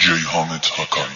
حامد حقانی.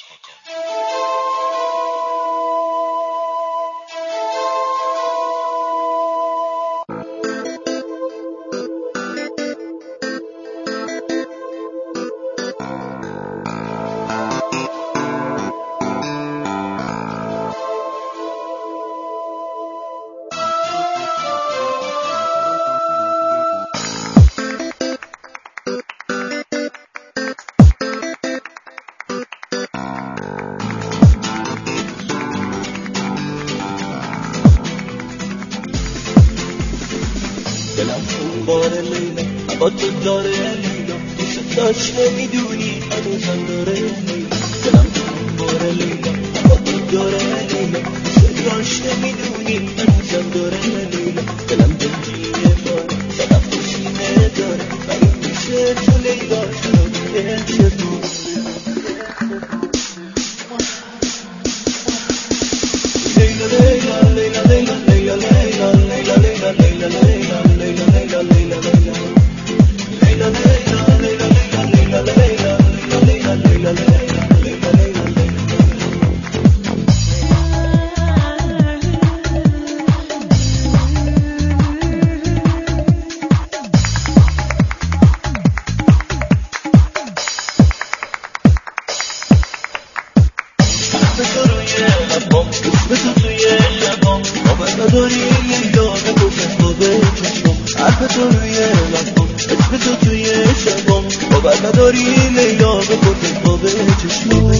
دلم خونبار لیلا هوا تو داره لیلا دوست داشت نمیدونی هنوزم داره لیلا دلم خونبار لیلا هوا تو داره لیلا دوست داشت نمیدونی هنوزم داره لیلا دلم دنجینه داره صدف تو سینه داره ولی میشه تو لیلا چرا دیگه چطور لیلا لیلا لیلا لیلا لیلا لیلا لیلا لیلا لیلا لیلا نداری لیلا به خودت با به چشمو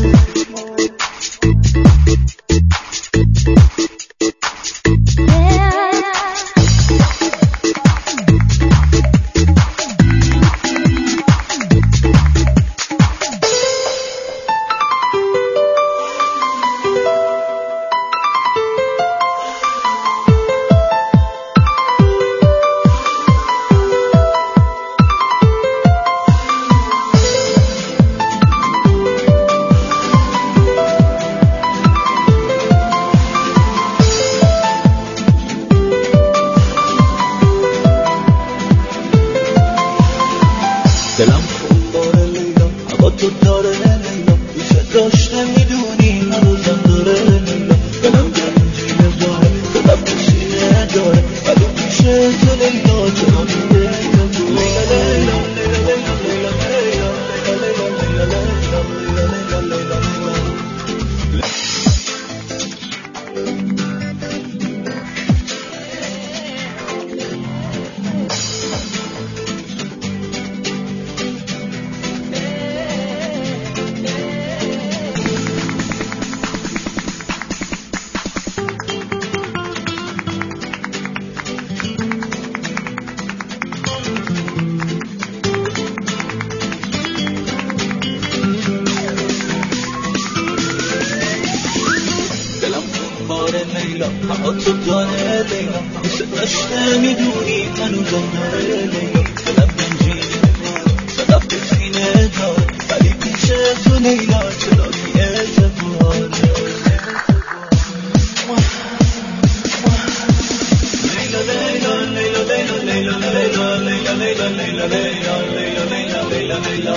دلم خونبار لیلا هوا تو داره لیلا دوست داشت نمیدونی هنوزم داره لیلا دلم گنجینه داره صدف تو سینه داره ولی میشه تو لیلا چرا میده تو لیلا لیلا لیلا لیلا لیلا لیلا لیلا لیلا لیلا هوا تو داره لیلا دوست داشت نمیدونی هنوزم داره لیلا دلم گنجینه داره صدف تو سینه داره ولی پیشه تو لیلا چرا بی اعتباره لیلا لیلا لیلا لیلا لیلا لیلا لیلا لیلا لیلا لیلا لیلا لیلا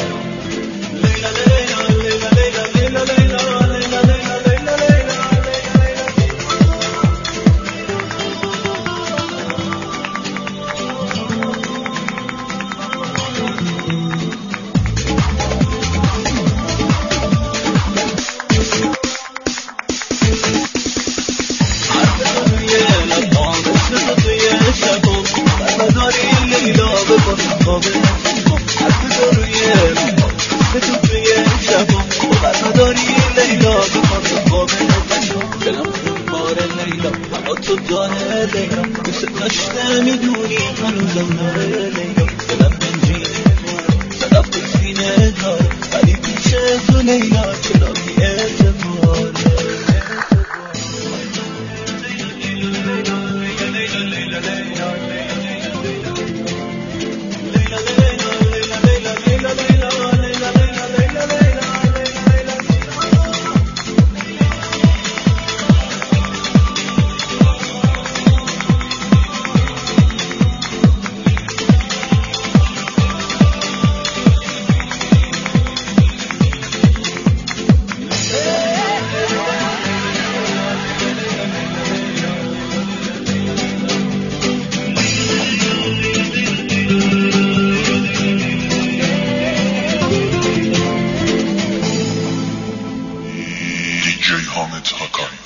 هاکان.